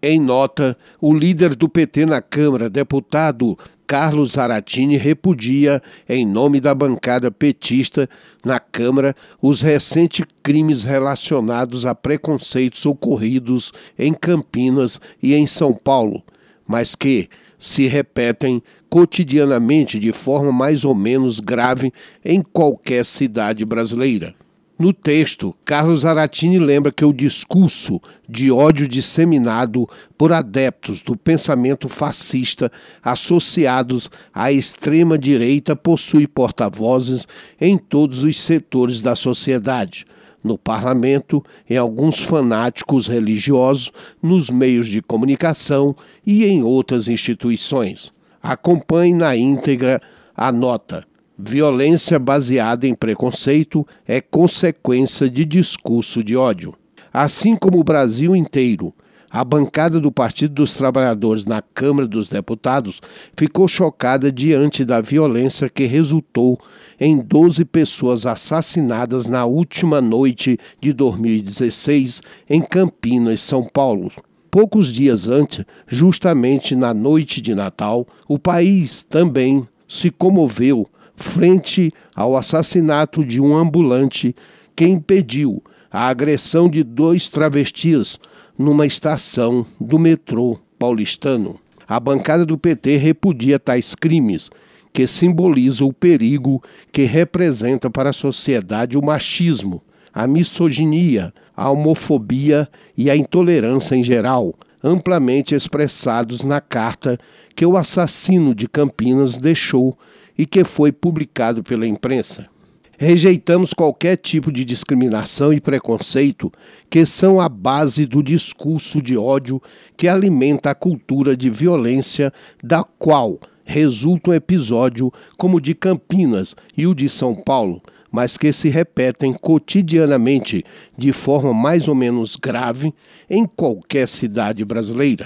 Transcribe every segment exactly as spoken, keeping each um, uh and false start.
Em nota, o líder do P T na Câmara, deputado Carlos Zaratini, repudia, em nome da bancada petista na Câmara, os recentes crimes relacionados a preconceitos ocorridos em Campinas e em São Paulo, mas que se repetem cotidianamente de forma mais ou menos grave em qualquer cidade brasileira. No texto, Carlos Zaratini lembra que o discurso de ódio disseminado por adeptos do pensamento fascista associados à extrema-direita possui porta-vozes em todos os setores da sociedade, no parlamento, em alguns fanáticos religiosos, nos meios de comunicação e em outras instituições. Acompanhe na íntegra a nota. Violência baseada em preconceito é consequência de discurso de ódio. Assim como o Brasil inteiro, a bancada do Partido dos Trabalhadores na Câmara dos Deputados ficou chocada diante da violência que resultou em doze pessoas assassinadas na última noite de dois mil e dezesseis em Campinas, São Paulo. Poucos dias antes, justamente na noite de Natal, o país também se comoveu frente ao assassinato de um ambulante que impediu a agressão de dois travestis numa estação do metrô paulistano. A bancada do P T repudia tais crimes, que simbolizam o perigo que representa para a sociedade o machismo, a misoginia, a homofobia e a intolerância em geral, amplamente expressados na carta que o assassino de Campinas deixou e que foi publicado pela imprensa. Rejeitamos qualquer tipo de discriminação e preconceito que são a base do discurso de ódio que alimenta a cultura de violência da qual resulta um episódio como o de Campinas e o de São Paulo, mas que se repetem cotidianamente de forma mais ou menos grave em qualquer cidade brasileira.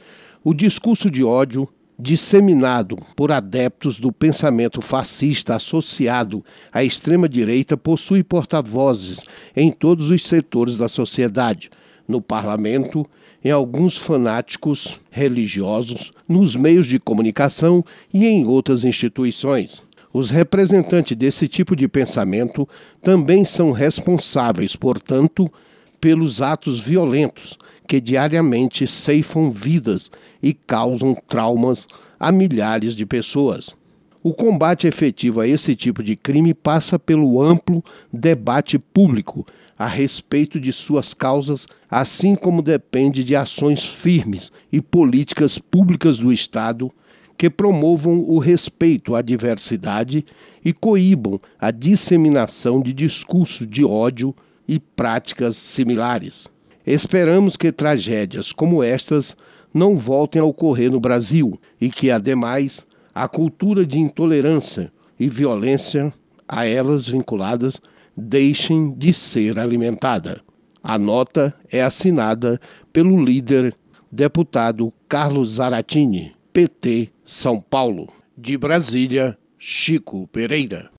O discurso de ódio disseminado por adeptos do pensamento fascista associado à extrema-direita possui porta-vozes em todos os setores da sociedade, no parlamento, em alguns fanáticos religiosos, nos meios de comunicação e em outras instituições. Os representantes desse tipo de pensamento também são responsáveis, portanto, pelos atos violentos que diariamente ceifam vidas e causam traumas a milhares de pessoas. O combate efetivo a esse tipo de crime passa pelo amplo debate público a respeito de suas causas, assim como depende de ações firmes e políticas públicas do Estado que promovam o respeito à diversidade e coíbam a disseminação de discursos de ódio e práticas similares. Esperamos que tragédias como estas não voltem a ocorrer no Brasil e que, ademais, a cultura de intolerância e violência a elas vinculadas deixem de ser alimentada. A nota é assinada pelo líder deputado Carlos Zaratini, P T, São Paulo. De Brasília, Chico Pereira.